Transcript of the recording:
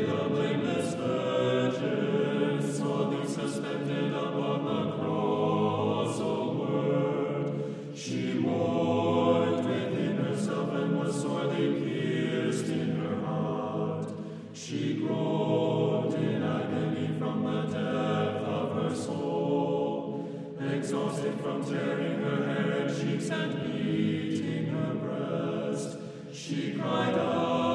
blameless Virgin, sorely suspended upon the cross, O Word. She mourned within herself and was sorely pierced in her heart. She groaned in agony from the depth of her soul, exhausted from tearing her hair and cheeks and beating her breast. She cried out,